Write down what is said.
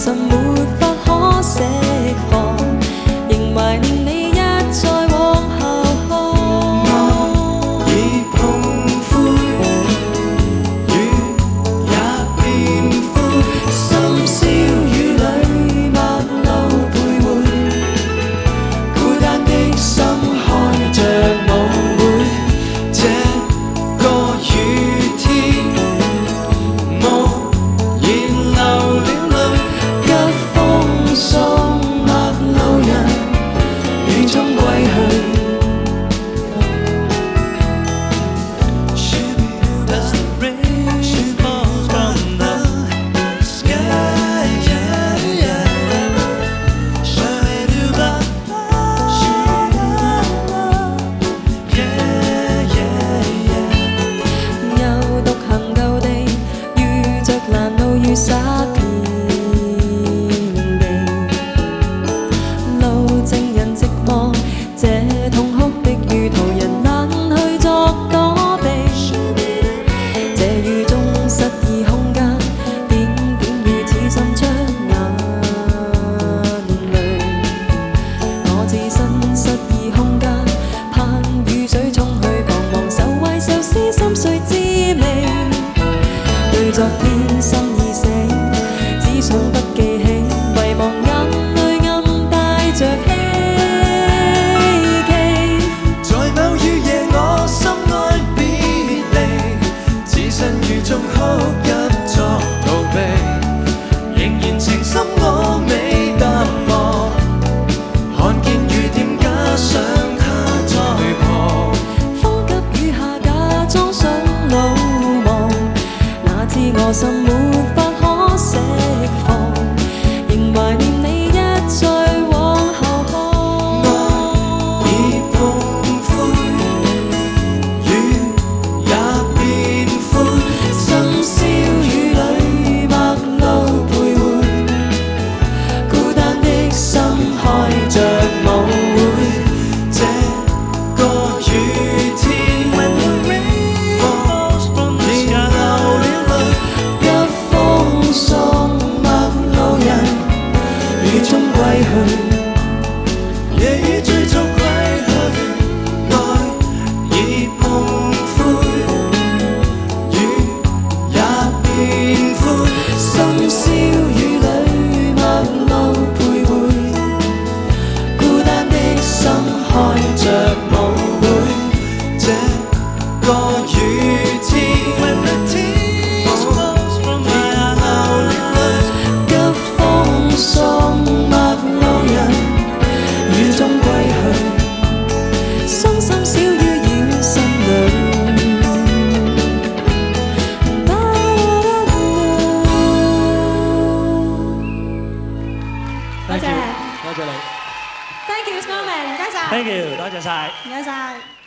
心沒法可釋放，仍懷念你一再往後看。 愛已碰灰，雨也變灰， 深宵雨裏陌路徘徊， 孤單的心開着舞會。這個雨天，無言流了淚， 急風送陌路人，雨中歸去。 As the rain falls from the sky, 又獨行舊地，遇着難路雨灑遍地，路正人寂寞，這痛哭的雨途人難去作躲避。這雨中失意空間，點點雨似滲出眼淚。我置身失意空間，盼雨水沖去彷徨愁懷愁思心碎滋味。對昨天心已死，只想不記起，遺忘眼淚暗帶着希冀。 在某雨夜我心愛別離，置身雨中哭泣作逃避，仍然情深我未淡忘，看見雨點加上它在旁。 風急雨下假裝想魯莽，哪知我心沒法可釋放，仍懷念你一再往後看。 愛已碰灰，雨也變灰， 深宵雨裏陌路徘徊，孤單的心開着舞會。 這個雨天，已流了淚， 急風送陌路人，雨中歸去。 夜雨追逐歸去，愛已碰灰，雨也變灰， 深宵雨裏陌路徘徊，孤單的心開着舞會。 這個雨天， 急風送陌路人，雨中歸去，傷心小雨繞心裏。 多謝， 多謝你 Thank you Snowman，唔該晒， ，Thank you，多謝晒。 唔該晒。